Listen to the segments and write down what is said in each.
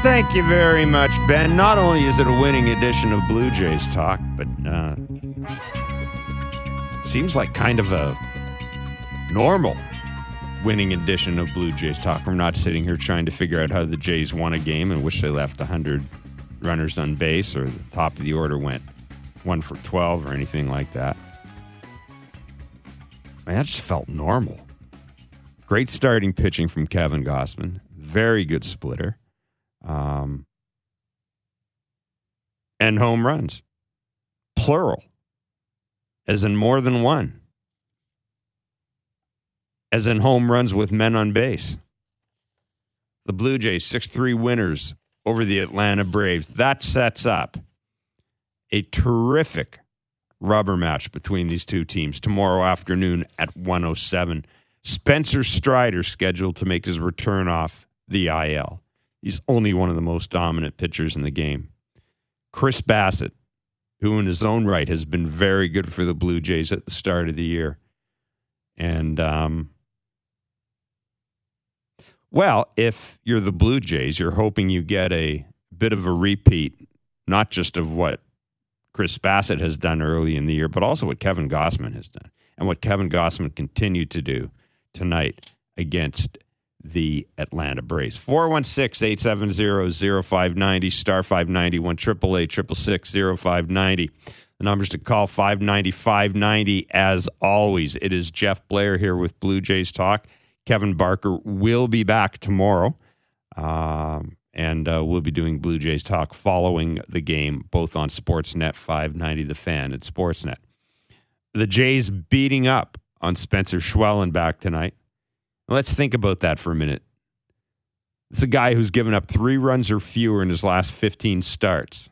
Thank you very much, Ben. Not only is it a winning edition of Blue Jays Talk, but seems like kind of a normal winning edition of Blue Jays Talk. We're not sitting here trying to figure out how the Jays won a game and wish they left 100 runners on base or the top of the order went 1 for 12 or anything like that. Man, that just felt normal. Great starting pitching from Kevin Gausman. Very good splitter. And home runs. Plural. As in more than one. As in home runs with men on base. The Blue Jays 6-3 winners over the Atlanta Braves. That sets up a terrific rubber match between these two teams tomorrow afternoon at 1:07. Spencer Strider scheduled to make his return off the IL. He's only one of the most dominant pitchers in the game. Chris Bassett, who in his own right has been very good for the Blue Jays at the start of the year. And, well, if you're the Blue Jays, you're hoping you get a bit of a repeat, not just of what Chris Bassett has done early in the year, but also what Kevin Gausman has done and what Kevin Gausman continued to do tonight against the Atlanta Braves. 416-870-0590, star 590, 1-888-666-0590. The numbers to call, 590-590. As always, it is Jeff Blair here with Blue Jays Talk. Kevin Barker will be back tomorrow, and we'll be doing Blue Jays Talk following the game, both on Sportsnet 590 The Fan and Sportsnet. The Jays beating up on Spencer Schwellenbach tonight. Let's think about that for a minute. It's a guy who's given up 3 runs or fewer in his last 15 starts.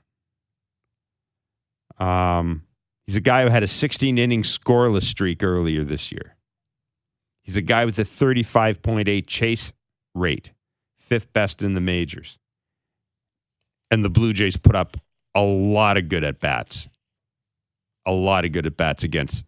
He's a guy who had a 16-inning scoreless streak earlier this year. He's a guy with a 35.8 chase rate, 5th best in the majors. And the Blue Jays put up a lot of good at-bats. A lot of good at-bats against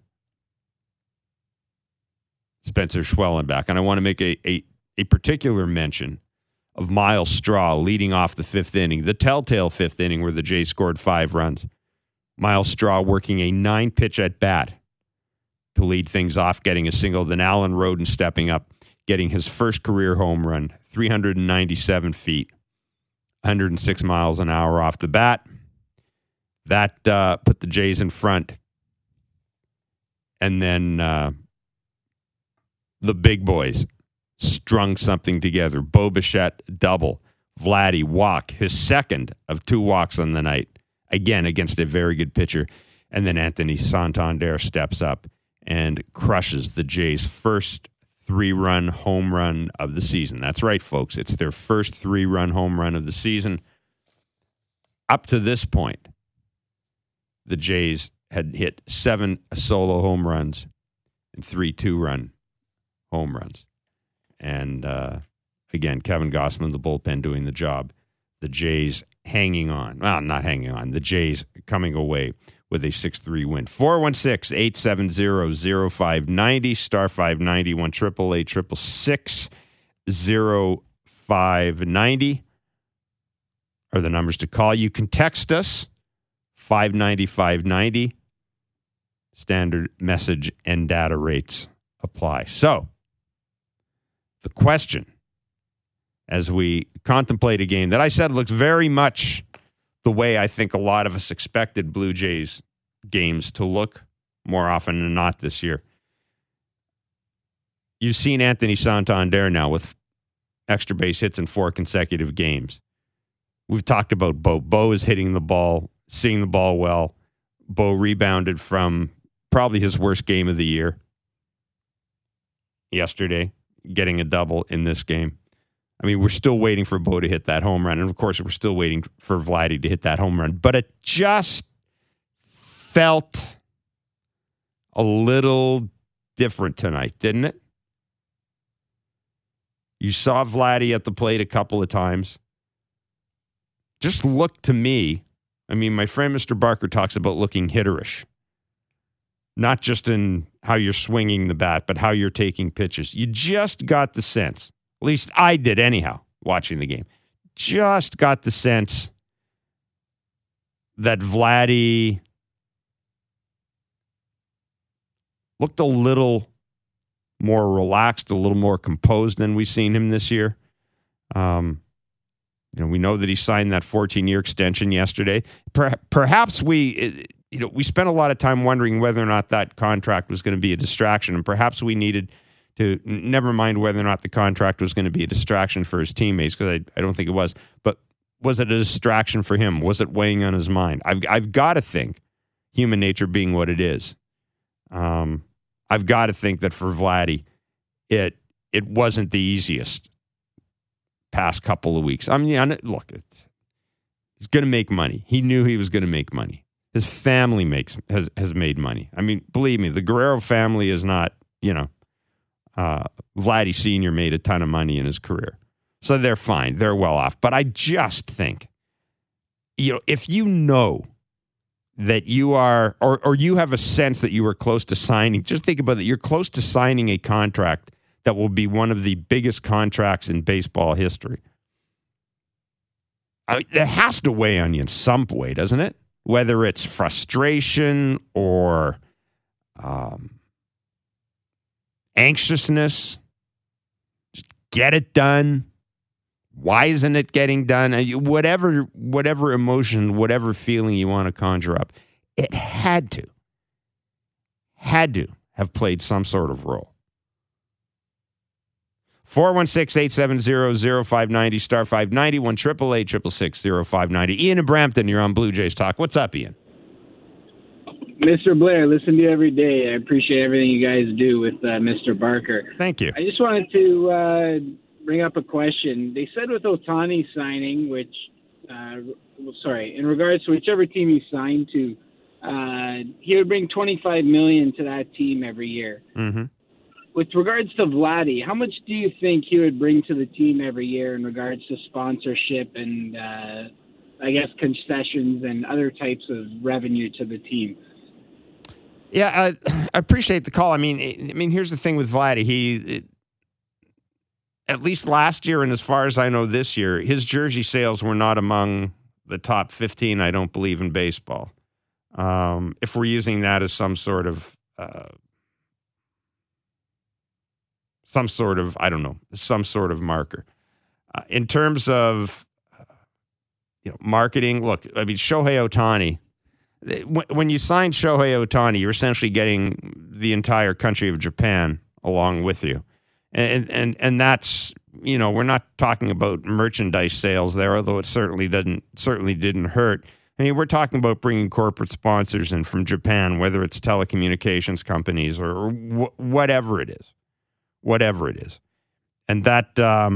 Spencer Schwellenbach. And I want to make a particular mention of Miles Straw leading off the 5th inning, the telltale 5th inning where the Jays scored 5 runs. Miles Straw working a 9-pitch at-bat to lead things off, getting a single. Then Alan Roden stepping up, getting his first career home run, 397 feet, 106 miles an hour off the bat. That put the Jays in front. And then the big boys strung something together. Bo Bichette, double. Vladdy, walk. His second of 2 walks on the night. Again, against a very good pitcher. And then Anthony Santander steps up and crushes the Jays' first 3-run home run of the season. That's right, folks. It's their first 3-run home run of the season. Up to this point, the Jays had hit 7 solo home runs and 3 2-run home runs. And again, Kevin Gausman, the bullpen, doing the job. The Jays hanging on. Well, not hanging on. The Jays coming away with a 6-3 win. 416-870-0590, star 590, 1-888-666-0590 are the numbers to call. You can text us, 590-590. Standard message and data rates apply. So, the question, as we contemplate a game that I said looks very much the way I think a lot of us expected Blue Jays games to look more often than not this year. You've seen Anthony Santander now with extra base hits in 4 consecutive games. We've talked about Bo. Bo is hitting the ball, seeing the ball well. Bo rebounded from probably his worst game of the year yesterday, getting a double in this game. I mean, we're still waiting for Bo to hit that home run. And, of course, we're still waiting for Vladdy to hit that home run. But it just felt a little different tonight, didn't it? You saw Vladdy at the plate a couple of times. Just looked to me, I mean, my friend Mr. Barker talks about looking hitterish. Not just in how you're swinging the bat, but how you're taking pitches. You just got the sense, at least I did anyhow, watching the game, just got the sense that Vladdy looked a little more relaxed, a little more composed than we've seen him this year. We know that he signed that 14-year extension yesterday. Perhaps we spent a lot of time wondering whether or not that contract was going to be a distraction, and perhaps we needed to never mind whether or not the contract was going to be a distraction for his teammates, because I don't think it was. But was it a distraction for him? Was it weighing on his mind? I've got to think, human nature being what it is, I've got to think that for Vladdy, it wasn't the easiest past couple of weeks. I mean, look, he's going to make money. He knew he was going to make money. His family has made money. I mean, believe me, the Guerrero family is not, Vladdy Sr. made a ton of money in his career. So they're fine. They're well off. But I just think, if you know that you are, or you have a sense that you are close to signing, just think about it. You're close to signing a contract that will be one of the biggest contracts in baseball history. It has to weigh on you in some way, doesn't it? Whether it's frustration or anxiousness, just get it done. Why isn't it getting done? Whatever emotion, whatever feeling you want to conjure up, it had to have played some sort of role. 416-870-0590, star 590, 1-888-666-0590. Ian in Brampton, you're on Blue Jays Talk. What's up, Ian? Mr. Blair, listen to you every day. I appreciate everything you guys do with Mr. Barker. Thank you. I just wanted to bring up a question. They said with Ohtani signing, in regards to whichever team he signed to, he would bring $25 million to that team every year. Mm-hmm. With regards to Vladdy, how much do you think he would bring to the team every year in regards to sponsorship and, concessions and other types of revenue to the team? Yeah, I appreciate the call. I mean, here's the thing with Vladdy. At least last year, and as far as I know this year, his jersey sales were not among the top 15, I don't believe, in baseball. If we're using that as some sort of marker. In terms of marketing, look, I mean, Shohei Ohtani, when you sign Shohei Ohtani, you're essentially getting the entire country of Japan along with you. And that's, we're not talking about merchandise sales there, although it certainly didn't hurt. I mean, we're talking about bringing corporate sponsors in from Japan, whether it's telecommunications companies or whatever it is. And that,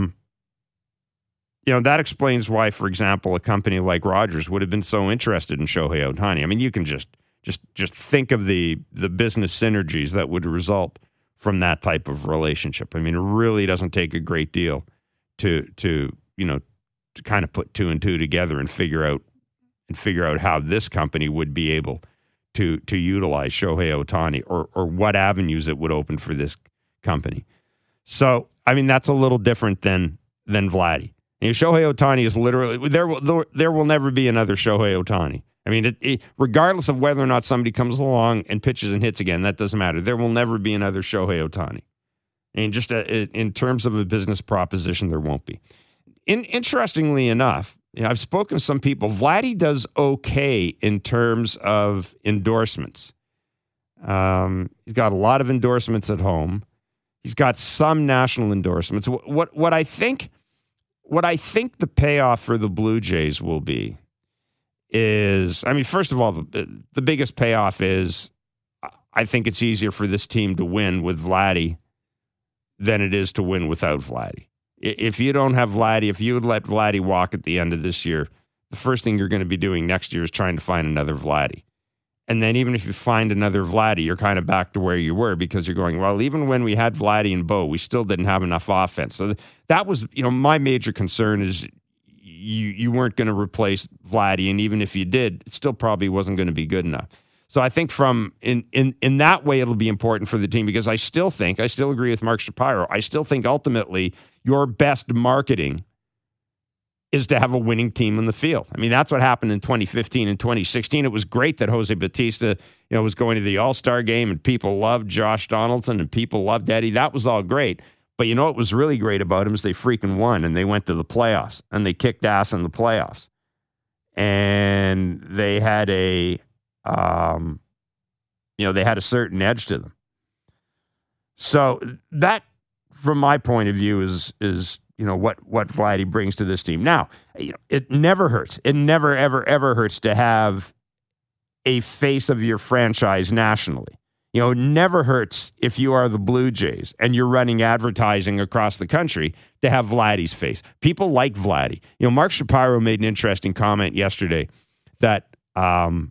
that explains why, for example, a company like Rogers would have been so interested in Shohei Ohtani. I mean, you can just think of the business synergies that would result from that type of relationship. I mean, it really doesn't take a great deal to kind of put two and two together and figure out how this company would be able to utilize Shohei Ohtani or what avenues it would open for this company. So, I mean, that's a little different than Vladdy. Shohei Ohtani is literally, there will never be another Shohei Ohtani. I mean, regardless of whether or not somebody comes along and pitches and hits again, that doesn't matter. There will never be another Shohei Ohtani. And just in terms of a business proposition, there won't be. Interestingly enough, I've spoken to some people. Vladdy does okay in terms of endorsements. He's got a lot of endorsements at home. He's got some national endorsements. What I think the payoff for the Blue Jays will be is, I mean, first of all, the biggest payoff is I think it's easier for this team to win with Vladdy than it is to win without Vladdy. If you don't have Vladdy, if you would let Vladdy walk at the end of this year, the first thing you're going to be doing next year is trying to find another Vladdy. And then even if you find another Vladdy, you're kind of back to where you were because you're going, well, even when we had Vladdy and Bo, we still didn't have enough offense. So that was, my major concern is you weren't going to replace Vladdy. And even if you did, it still probably wasn't going to be good enough. So I think in that way, it'll be important for the team because I still agree with Mark Shapiro. I still think ultimately your best marketing is to have a winning team in the field. I mean, that's what happened in 2015 and 2016. It was great that Jose Bautista, was going to the All-Star game and people loved Josh Donaldson and people loved Eddie. That was all great. But what was really great about him is they freaking won and they went to the playoffs and they kicked ass in the playoffs. And they had they had a certain edge to them. So that, from my point of view, is what Vladdy brings to this team. Now, it never hurts. It never, ever, ever hurts to have a face of your franchise nationally. It never hurts if you are the Blue Jays and you're running advertising across the country to have Vladdy's face. People like Vladdy. Mark Shapiro made an interesting comment yesterday that I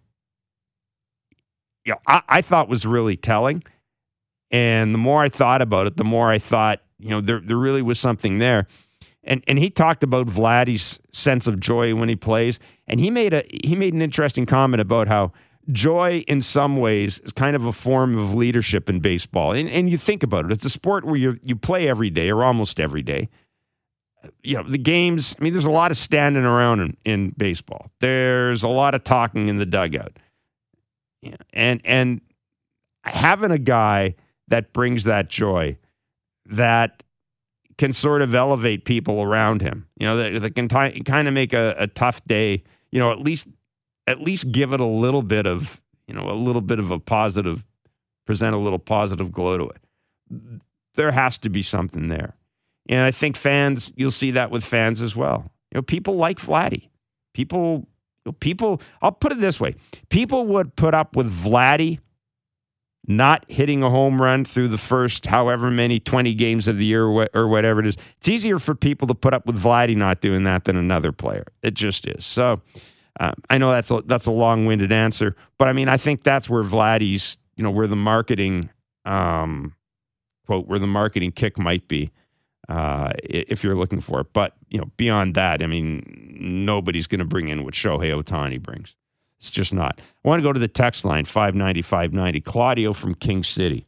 thought was really telling. And the more I thought about it, the more I thought, there really was something there. And he talked about Vladdy's sense of joy when he plays. And he made an interesting comment about how joy in some ways is kind of a form of leadership in baseball. And you think about it. It's a sport where you play every day or almost every day. The games, there's a lot of standing around in baseball. There's a lot of talking in the dugout. And having a guy that brings that joy, that can sort of elevate people around him, that can kind of make a tough day, at least give it a little bit of a positive, present a little positive glow to it. There has to be something there. And I think fans, you'll see that with fans as well. People like Vladdy. People, I'll put it this way. People would put up with Vladdy not hitting a home run through the first however many 20 games of the year or whatever it is. It's easier for people to put up with Vladdy not doing that than another player. It just is. So I know that's a long-winded answer, but I think that's where Vladdy's, where the marketing, quote, where the marketing kick might be, if you're looking for it. But, beyond that, nobody's going to bring in what Shohei Ohtani brings. It's just not. I want to go to the text line, 590-590. Claudio from King City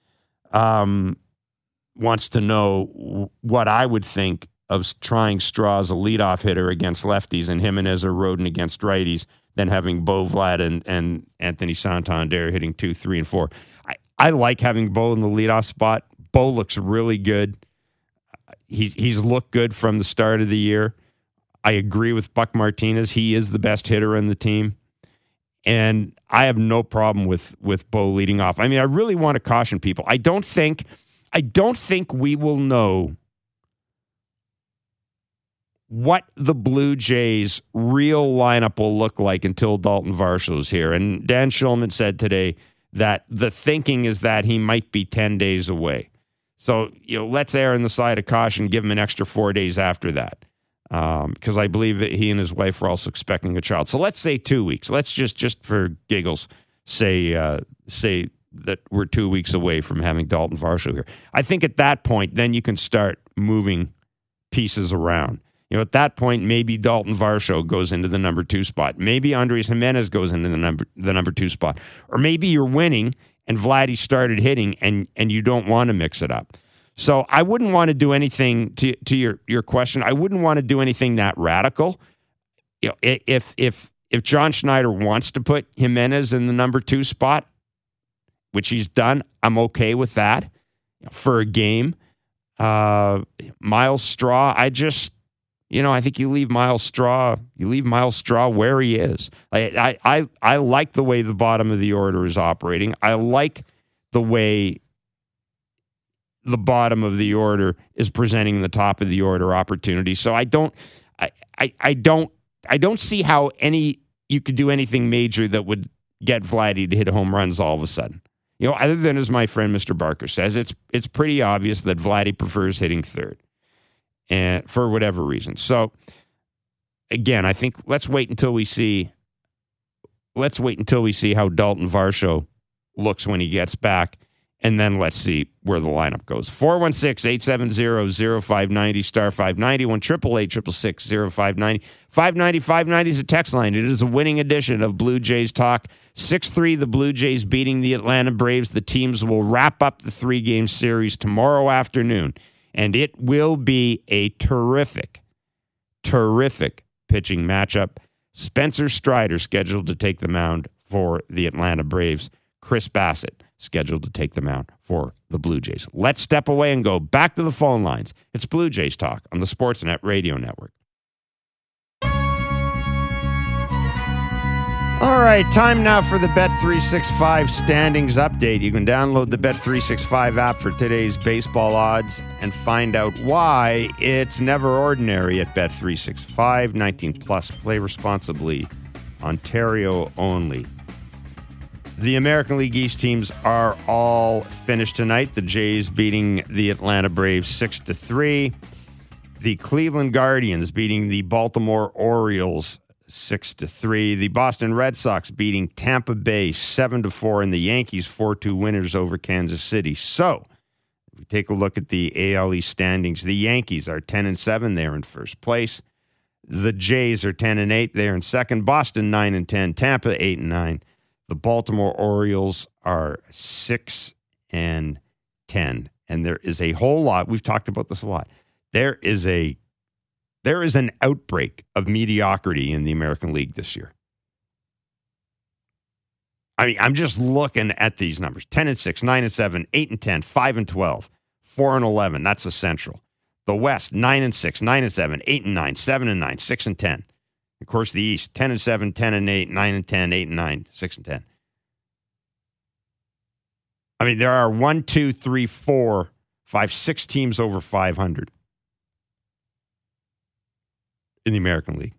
wants to know what I would think of trying Straw as a leadoff hitter against lefties and Jimenez or Rodon against righties, then having Bo Vlad and Anthony Santander hitting 2, 3, and 4. I like having Bo in the leadoff spot. Bo looks really good. He's looked good from the start of the year. I agree with Buck Martinez. He is the best hitter on the team. And I have no problem with Bo leading off. I really want to caution people. I don't think we will know what the Blue Jays' real lineup will look like until Dalton Varsho is here. And Dan Shulman said today that the thinking is that he might be 10 days away. So, let's err on the side of caution, give him an extra 4 days after that. Because I believe that he and his wife are also expecting a child. So let's say 2 weeks. Let's just for giggles say that we're 2 weeks away from having Dalton Varsho here. I think at that point, then you can start moving pieces around. At that point, maybe Dalton Varsho goes into the number 2 spot. Maybe Andres Jimenez goes into the number 2 spot. Or maybe you're winning and Vladdy started hitting and you don't want to mix it up. So I wouldn't want to do anything to your question. I wouldn't want to do anything that radical. If John Schneider wants to put Jimenez in the number 2 spot, which he's done, I'm okay with that for a game. Miles Straw, I think you leave Miles Straw where he is. I like the way the bottom of the order is operating. I like the way the bottom of the order is presenting the top of the order opportunity. So I don't see how you could do anything major that would get Vladdy to hit home runs all of a sudden. Other than, as my friend Mr. Barker says, it's pretty obvious that Vladdy prefers hitting third, and for whatever reason. So again, I think let's wait until we see how Dalton Varsho looks when he gets back. And then let's see where the lineup goes. 416-870-0590, star 590, 1-888-666-0590. 590 is a text line. It is a winning edition of Blue Jays Talk. 6-3, the Blue Jays beating the Atlanta Braves. The teams will wrap up the 3-game series tomorrow afternoon. And it will be a terrific terrific pitching matchup. Spencer Strider scheduled to take the mound for the Atlanta Braves. Chris Bassett scheduled to take the mound for the Blue Jays. Let's step away and go back to the phone lines. It's Blue Jays Talk on the Sportsnet Radio Network. All right, time now for the Bet365 standings update. You can download the Bet365 app for today's baseball odds and find out why it's never ordinary at Bet365. 19 plus, play responsibly. Ontario only. The American League East teams are all finished tonight. The Jays beating the Atlanta Braves 6-3. The Cleveland Guardians beating the Baltimore Orioles 6-3. The Boston Red Sox beating Tampa Bay 7-4, and the Yankees 4-2 winners over Kansas City. So, if we take a look at the AL East standings, the Yankees are 10-7. They're in first place. The Jays are 10-8. They're in second. Boston 9-10. Tampa 8-9. The Baltimore Orioles are 6-10. And there is a whole lot. We've talked about this a lot. There is an outbreak of mediocrity in the American League this year. I mean, I'm just looking at these numbers. 10-6, 9-7, 8-10, 5-12, 4-11. That's the Central. The West, 9-6, 9-7, 8-9, 7-9, 6-10. Of course, the East, 10-7, 10-8, 9-10, 8-9, 6-10. I mean, there are 1, 2, 3, 4, 5, 6 teams over 500. In the American League.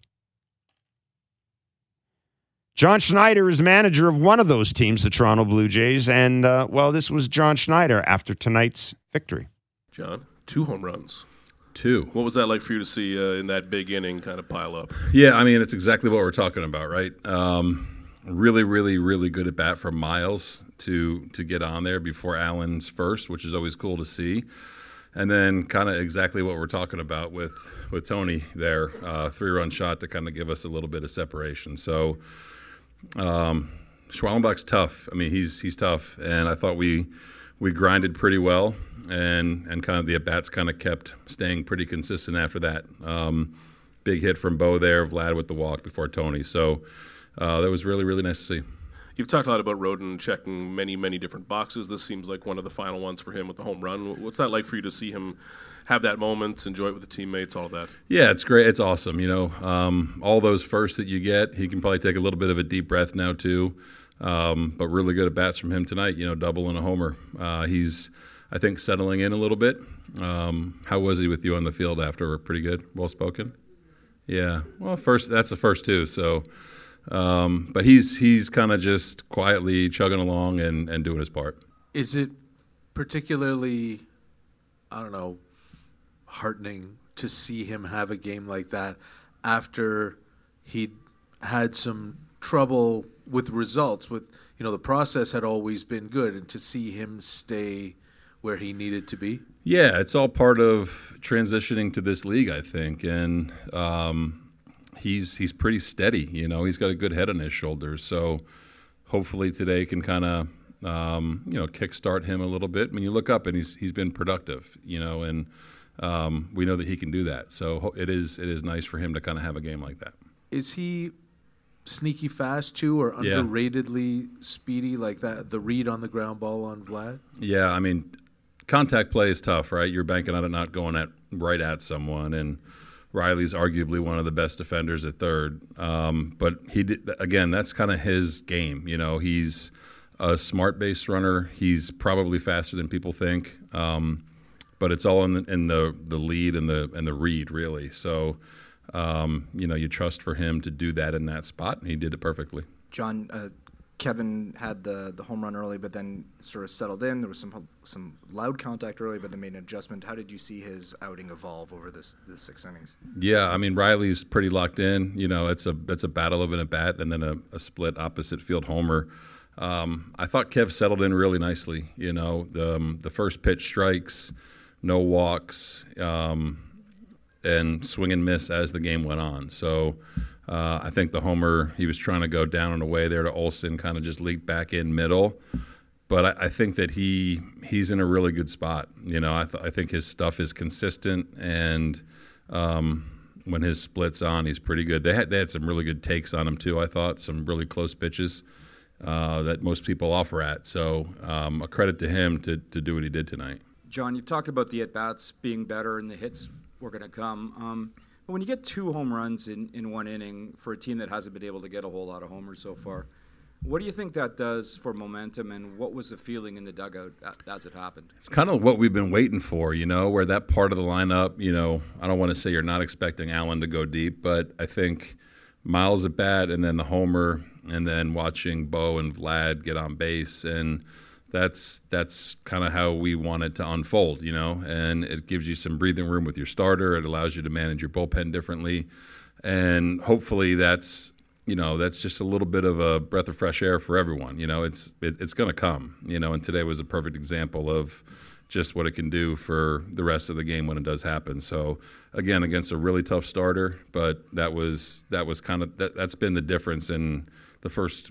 John Schneider is manager of one of those teams, the Toronto Blue Jays, and, this was John Schneider after tonight's victory. John, 2 home runs. 2. What was that like for you to see in that big inning kind of pile up? Yeah, I mean, it's exactly what we're talking about, right? Really, really, really good at bat from Miles to get on there before Allen's first, which is always cool to see. And then kind of exactly what we're talking about with Tony there, 3-run shot to kind of give us a little bit of separation. So Schwallenbach's tough. I mean, he's tough, and I thought we grinded pretty well, and kind of the at-bats kind of kept staying pretty consistent after that. Big hit from Bo there, Vlad with the walk before Tony. So that was really, really nice to see. You've talked a lot about Rodon checking many, many different boxes. This seems like one of the final ones for him with the home run. What's that like for you to see him have that moment, enjoy it with the teammates, all of that? Yeah, it's great. It's awesome. You know, all those firsts that you get, he can probably take a little bit of a deep breath now too. But really good at bats from him tonight, you know, double and a homer. He's, I think, settling in a little bit. How was he with you on the field after? Pretty good? Well-spoken? Yeah. Well, that's the first two, so... but he's kind of just quietly chugging along and doing his part. Is it particularly, I don't know, heartening to see him have a game like that after he'd had some trouble with results? With, you know, the process had always been good, and to see him stay where he needed to be? Yeah, it's all part of transitioning to this league, I think, and he's pretty steady. You know, he's got a good head on his shoulders. So hopefully today can kind of kickstart him a little bit. When you look up and he's been productive, you know, and we know that he can do that. So it is nice for him to kind of have a game like that. Is he sneaky fast too, or underratedly speedy like that? The read on the ground ball on Vlad. Yeah, I mean, contact play is tough, right? You're banking on it not going right at someone, and Riley's arguably one of the best defenders at third. But he did, again, that's kind of his game. You know, he's a smart base runner. He's probably faster than people think. But it's all in the lead and the read, really. So, you trust for him to do that in that spot, and he did it perfectly. John, Kevin had the home run early, but then sort of settled in. There was some loud contact early, but then made an adjustment. How did you see his outing evolve over the 6 innings? Yeah, I mean, Riley's pretty locked in. You know, it's a battle of an at-bat and then a split opposite field homer. I thought Kev settled in really nicely. You know, the first pitch strikes, no walks, and swing and miss as the game went on. So I think the homer, he was trying to go down and away there to Olsen, kind of just leaked back in middle. But I think that he's in a really good spot. You know, I think his stuff is consistent, and when his split's on, he's pretty good. They had some really good takes on him too. I thought some really close pitches that most people offer at. So a credit to him to do what he did tonight. John, you've talked about the at-bats being better and the hits were going to come. But when you get 2 home runs in one inning for a team that hasn't been able to get a whole lot of homers so far, what do you think that does for momentum, and what was the feeling in the dugout as it happened? It's kind of what we've been waiting for, where that part of the lineup, I don't want to say you're not expecting Allen to go deep, but I think Miles at bat and then the homer and then watching Bo and Vlad get on base, and that's kind of how we want it to unfold, and it gives you some breathing room with your starter. It allows you to manage your bullpen differently, and hopefully that's just a little bit of a breath of fresh air for everyone. It's going to come, and today was a perfect example of just what it can do for the rest of the game when it does happen. So again, against a really tough starter, but that's been the difference in the first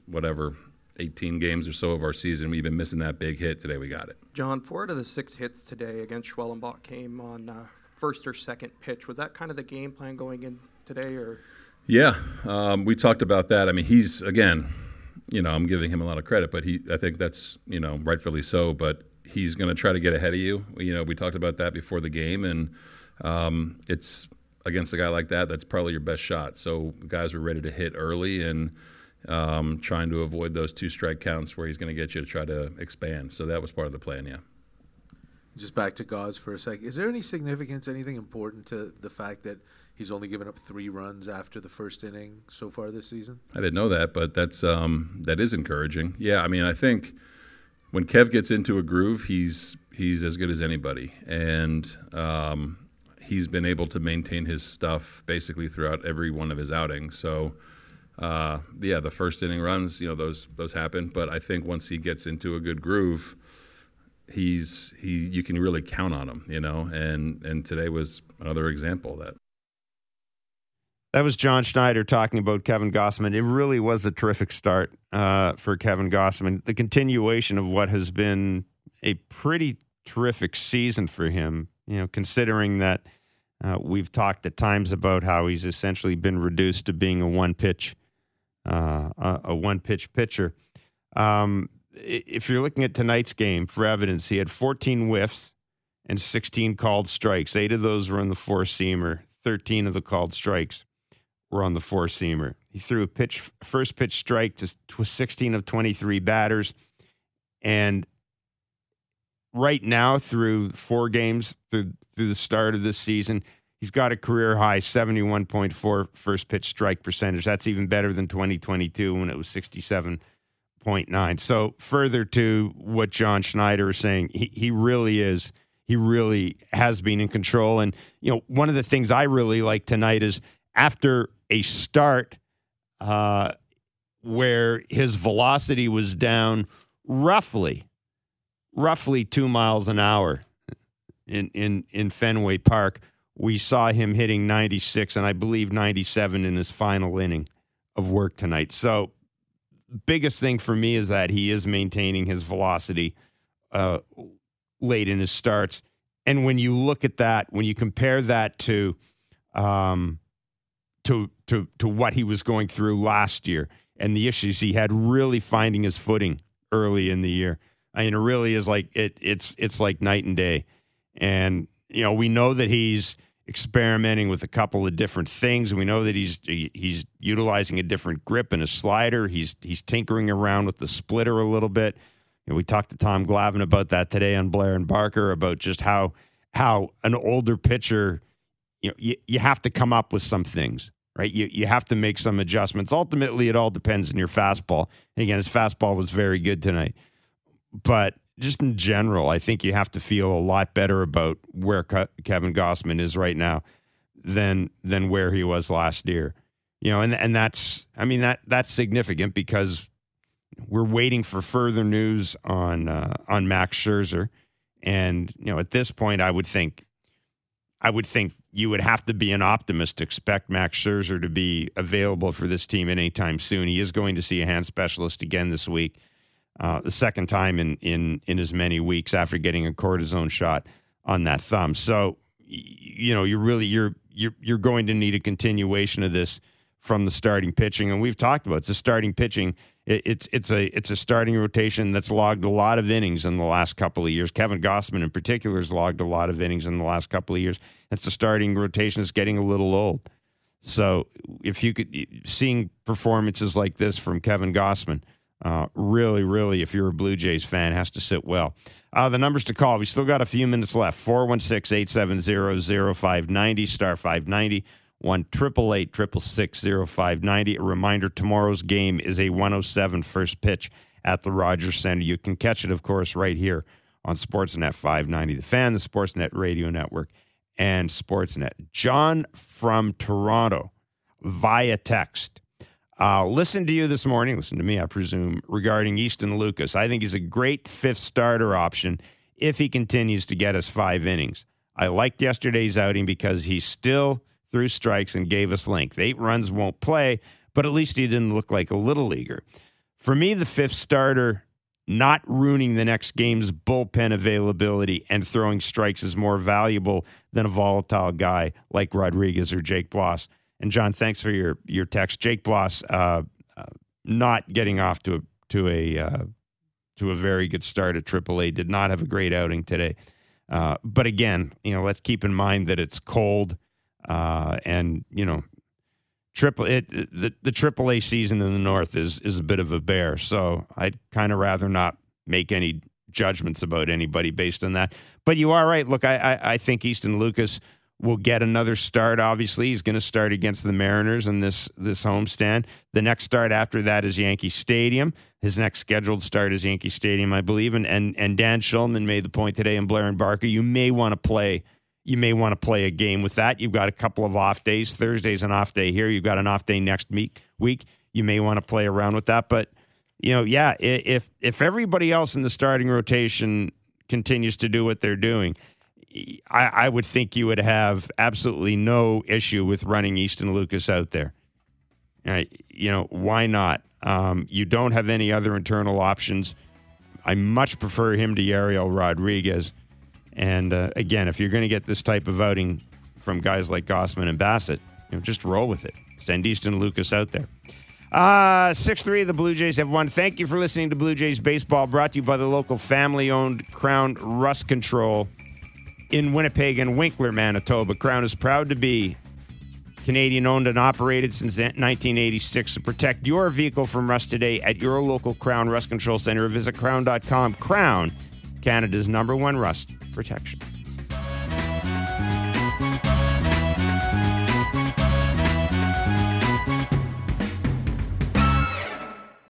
18 games or so of our season. We've been missing that big hit. Today we got it. John, 4 out of the 6 hits today against Schwellenbach came on first or second pitch. Was that kind of the game plan going in today, or? Yeah, we talked about that. I mean, he's, again, I'm giving him a lot of credit, but I think that's, rightfully so, but he's going to try to get ahead of you. We talked about that before the game, and it's against a guy like that, that's probably your best shot. So guys were ready to hit early and trying to avoid those 2 strike counts where he's going to get you to try to expand. So that was part of the plan, yeah. Just back to Gauze for a second. Is there any significance, anything important to the fact that he's only given up 3 runs after the first inning so far this season? I didn't know that, but that is encouraging. Yeah, I mean, I think when Kev gets into a groove, he's as good as anybody, and he's been able to maintain his stuff basically throughout every one of his outings. So, the first inning runs, those happen, but I think once he gets into a good groove, you can really count on him, and today was another example of that. That was John Schneider talking about Kevin Gausman. It really was a terrific start for Kevin Gausman. The continuation of what has been a pretty terrific season for him, considering that we've talked at times about how he's essentially been reduced to being a one-pitch pitcher. If you're looking at tonight's game, for evidence, he had 14 whiffs and 16 called strikes. 8 of those were on the four-seamer. 13 of the called strikes were on the four-seamer. He threw a first pitch strike to 16 of 23 batters. And right now, through 4 games, through the start of this season, he's got a career-high 71.4 first pitch strike percentage. That's even better than 2022 when it was 67.9. So further to what John Schneider is saying, he really is. He really has been in control. And, one of the things I really like tonight is after a start where his velocity was down roughly 2 miles an hour in Fenway Park, we saw him hitting 96 and I believe 97 in his final inning of work tonight. So biggest thing for me is that he is maintaining his velocity late in his starts. And when you look at that, when you compare that to what he was going through last year and the issues he had really finding his footing early in the year, I mean, it really is like it's like night and day. And we know that he's experimenting with a couple of different things. We know that he's utilizing a different grip and a slider. He's tinkering around with the splitter a little bit. We talked to Tom Glavine about that today on Blair and Barker about just how an older pitcher, you have to come up with some things, right? You have to make some adjustments. Ultimately, it all depends on your fastball. And again, his fastball was very good tonight. But just in general, I think you have to feel a lot better about where Kevin Gausman is right now than where he was last year. And that's significant because we're waiting for further news on Max Scherzer, and at this point, I would think you would have to be an optimist to expect Max Scherzer to be available for this team anytime soon. He is going to see a hand specialist again this week, the second time in as many weeks after getting a cortisone shot on that thumb. So you're you're going to need a continuation of this from the starting pitching, and we've talked about it's a starting pitching. It's a starting rotation that's logged a lot of innings in the last couple of years. Kevin Gausman in particular has logged a lot of innings in the last couple of years. It's a starting rotation that's getting a little old. So if you could seeing performances like this from Kevin Gausman, really, if you're a Blue Jays fan, has to sit well. The numbers to call, we still got a few minutes left. 416-870-0590, star 590. 1-888-666-0590. A reminder, tomorrow's game is a 1:07 first pitch at the Rogers Center. You can catch it, of course, right here on Sportsnet 590, The Fan, the Sportsnet Radio Network, and Sportsnet. John from Toronto via text. Listen to you this morning, listen to me, I presume, regarding Easton Lucas. I think he's a great fifth starter option if he continues to get us 5 innings. I liked yesterday's outing because he's still threw strikes and gave us length. 8 runs won't play, but at least he didn't look like a little leaguer. For me, the fifth starter not ruining the next game's bullpen availability and throwing strikes is more valuable than a volatile guy like Rodriguez or Jake Bloss. And John, thanks for your text. Jake Bloss not getting off to a very good start at AAA, did not have a great outing today. But again, let's keep in mind that it's cold. And the AAA season in the North is a bit of a bear. So I'd kind of rather not make any judgments about anybody based on that. But you are right. Look, I think Easton Lucas will get another start. Obviously, he's going to start against the Mariners in this homestand. The next start after that is Yankee Stadium. His next scheduled start is Yankee Stadium, I believe. And Dan Shulman made the point today, and Blair and Barker, you may want to play a game with that. You've got a couple of off days. Thursday's an off day here. You've got an off day next week. You may want to play around with that. But, if everybody else in the starting rotation continues to do what they're doing, I would think you would have absolutely no issue with running Easton Lucas out there. Why not? You don't have any other internal options. I much prefer him to Yariel Rodriguez. And again, if you're going to get this type of outing from guys like Gausman and Bassett, just roll with it. Send Easton Lucas out there. 6-3, the Blue Jays have won. Thank you for listening to Blue Jays Baseball, brought to you by the local family-owned Crown Rust Control in Winnipeg and Winkler, Manitoba. Crown is proud to be Canadian-owned and operated since 1986. To protect your vehicle from rust today at your local Crown Rust Control Center, visit crown.com. Crown, Canada's #1 rust protection.